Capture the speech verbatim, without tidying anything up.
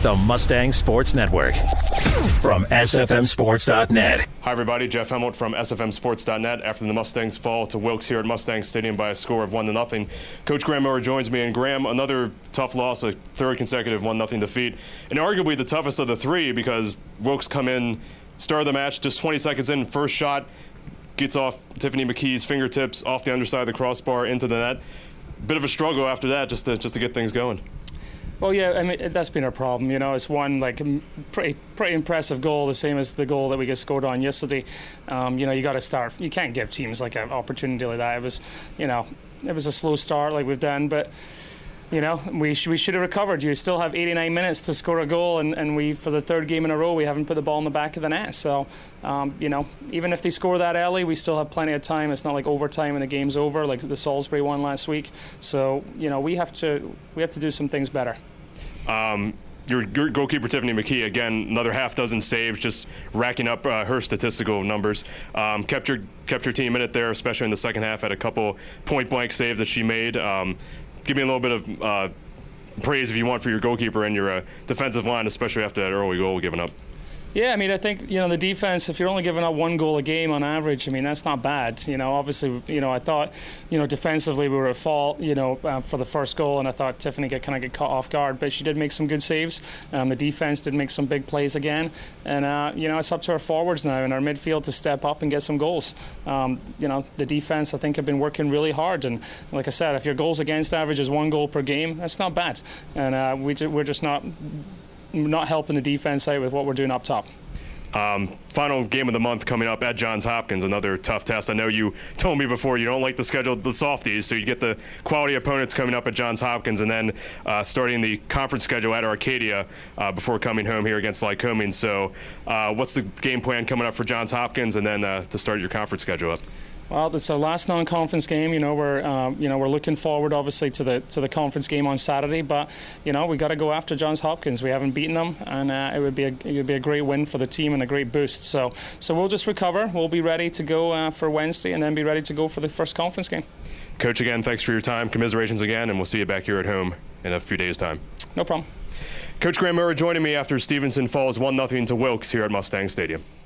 the Mustang Sports Network. From S F M Sports dot net. Hi, everybody. Jeff Hemelt from S F M Sports dot net. After the Mustangs fall to Wilkes here at Mustang Stadium by a score of one to nothing, Coach Graham Miller joins me. And Graham, another tough loss, a third consecutive one nothing defeat, and arguably the toughest of the three because Wilkes come in, start of the match, just twenty seconds in, first shot gets off Tiffany McKee's fingertips, off the underside of the crossbar into the net. Bit of a struggle after that, just to just to get things going. Well, yeah, I mean, that's been our problem. You know, it's one like pretty pretty impressive goal, the same as the goal that we got scored on yesterday. Um, you know, you got to start. You can't give teams like an opportunity like that. It was, you know, it was a slow start like we've done, but you know, we sh- we should have recovered. You still have eighty-nine minutes to score a goal, and, and we for the third game in a row we haven't put the ball in the back of the net. So, um, you know, even if they score that early, we still have plenty of time. It's not like overtime and the game's over like the Salisbury one last week. So, you know, we have to we have to do some things better. Um, your, your goalkeeper, Tiffany McKee, again, another half dozen saves, just racking up uh, her statistical numbers. Um, kept your kept your team in it there, especially in the second half. Had a couple point-blank saves that she made. Um, give me a little bit of uh, praise if you want for your goalkeeper and your uh, defensive line, especially after that early goal given up. Yeah, I mean, I think, you know, the defense, if you're only giving up one goal a game on average, I mean, that's not bad. You know, obviously, you know, I thought, you know, defensively we were at fault, you know, uh, for the first goal, and I thought Tiffany get kind of get caught off guard, but she did make some good saves. Um, the defense did make some big plays again, and, uh, you know, it's up to our forwards now and our midfield to step up and get some goals. Um, you know, the defense, I think, have been working really hard, and like I said, if your goals against average is one goal per game, that's not bad, and uh, we ju- we're just not not helping the defense out with what we're doing up top. Um, final game of the month coming up at Johns Hopkins, another tough test. I know you told me before you don't like the schedule, the softies, so you get the quality opponents coming up at Johns Hopkins and then uh, starting the conference schedule at Arcadia uh, before coming home here against Lycoming. So uh, what's the game plan coming up for Johns Hopkins and then uh, to start your conference schedule up? Well, it's our last non-conference game. You know, we're um, you know we're looking forward, obviously, to the to the conference game on Saturday. But you know, we got to go after Johns Hopkins. We haven't beaten them, and uh, it would be a it would be a great win for the team and a great boost. So so we'll just recover. We'll be ready to go uh, for Wednesday, and then be ready to go for the first conference game. Coach, again, thanks for your time. Commiserations again, and we'll see you back here at home in a few days' time. No problem. Coach Graham Miller joining me after Stevenson falls one nothing to Wilkes here at Mustang Stadium.